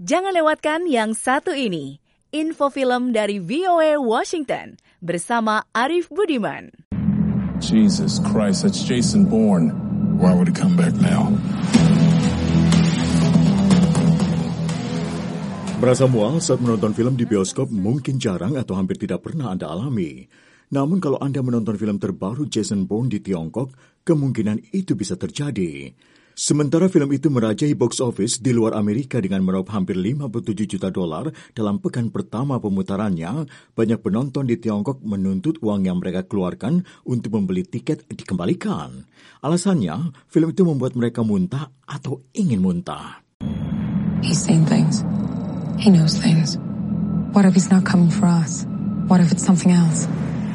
Jangan lewatkan yang satu ini, info film dari VOA Washington bersama Arif Budiman. Jesus Christ, that's Jason Bourne. Why would he come back now? Merasa mual saat menonton film di bioskop mungkin jarang atau hampir tidak pernah Anda alami. Namun kalau Anda menonton film terbaru Jason Bourne di Tiongkok, kemungkinan itu bisa terjadi. Sementara film itu merajai box office di luar Amerika dengan meraup hampir $57 juta dalam pekan pertama pemutarannya, banyak penonton di Tiongkok menuntut uang yang mereka keluarkan untuk membeli tiket dikembalikan. Alasannya, film itu membuat mereka muntah atau ingin muntah. He's seen things. He knows things. What if he's not coming for us? What if it's something else?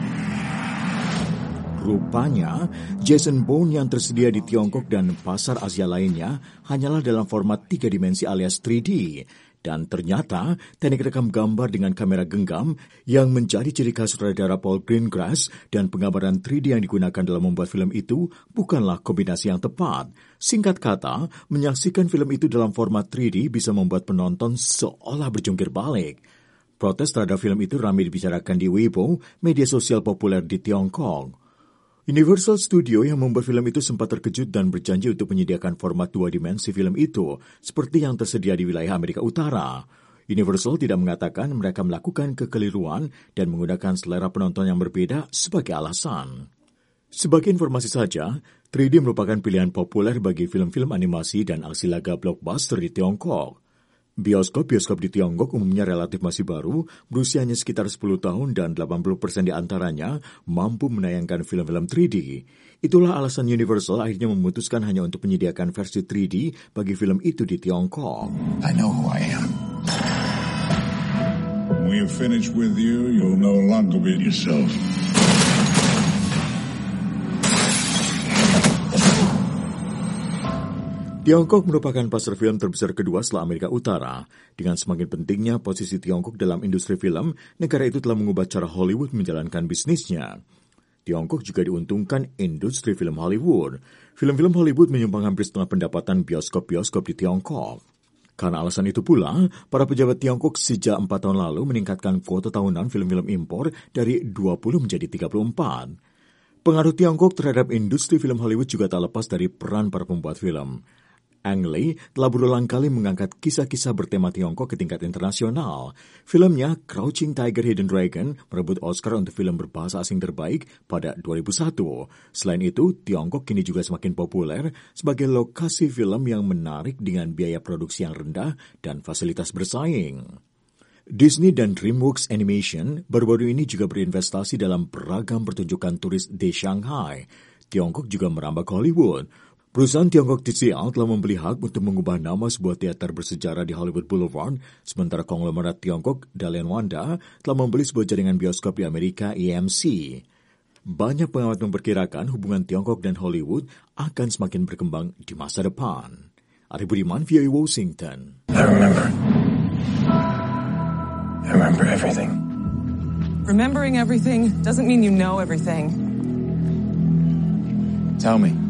Rupanya, Jason Bourne yang tersedia di Tiongkok dan pasar Asia lainnya hanyalah dalam format 3 dimensi alias 3D. Dan ternyata, teknik rekam gambar dengan kamera genggam yang menjadi ciri khas sutradara Paul Greengrass dan penggambaran 3D yang digunakan dalam membuat film itu bukanlah kombinasi yang tepat. Singkat kata, menyaksikan film itu dalam format 3D bisa membuat penonton seolah berjungkir balik. Protes terhadap film itu ramai dibicarakan di Weibo, media sosial populer di Tiongkok. Universal Studio yang membuat film itu sempat terkejut dan berjanji untuk menyediakan format 2 dimensi film itu, seperti yang tersedia di wilayah Amerika Utara. Universal tidak mengatakan mereka melakukan kekeliruan dan menggunakan selera penonton yang berbeda sebagai alasan. Sebagai informasi saja, 3D merupakan pilihan populer bagi film-film animasi dan aksi laga blockbuster di Tiongkok. Bioskop-bioskop di Tiongkok umumnya relatif masih baru, berusianya sekitar 10 tahun dan 80% di antaranya mampu menayangkan film-film 3D. Itulah alasan Universal akhirnya memutuskan hanya untuk menyediakan versi 3D bagi film itu di Tiongkok. I know who I am. When we are finished with you, you'll no longer be yourself. Tiongkok merupakan pasar film terbesar kedua setelah Amerika Utara. Dengan semakin pentingnya posisi Tiongkok dalam industri film, negara itu telah mengubah cara Hollywood menjalankan bisnisnya. Tiongkok juga diuntungkan industri film Hollywood. Film-film Hollywood menyumbang hampir setengah pendapatan bioskop-bioskop di Tiongkok. Karena alasan itu pula, para pejabat Tiongkok sejak 4 tahun lalu meningkatkan kuota tahunan film-film impor dari 20 menjadi 34. Pengaruh Tiongkok terhadap industri film Hollywood juga tak lepas dari peran para pembuat film. Ang Lee telah berulang kali mengangkat kisah-kisah bertema Tiongkok ke tingkat internasional. Filmnya Crouching Tiger, Hidden Dragon merebut Oscar untuk film berbahasa asing terbaik pada 2001. Selain itu, Tiongkok kini juga semakin populer sebagai lokasi film yang menarik dengan biaya produksi yang rendah dan fasilitas bersaing. Disney dan DreamWorks Animation baru-baru ini juga berinvestasi dalam beragam pertunjukan turis di Shanghai. Tiongkok juga merambah ke Hollywood. Perusahaan Tiongkok TCL telah membeli hak untuk mengubah nama sebuah teater bersejarah di Hollywood Boulevard, sementara konglomerat Tiongkok Dalian Wanda telah membeli sebuah jaringan bioskop di Amerika, EMC. Banyak pengamat memperkirakan hubungan Tiongkok dan Hollywood akan semakin berkembang di masa depan. Arif Budiman, VOA Washington. I remember everything. Remembering everything doesn't mean you know everything. Tell me.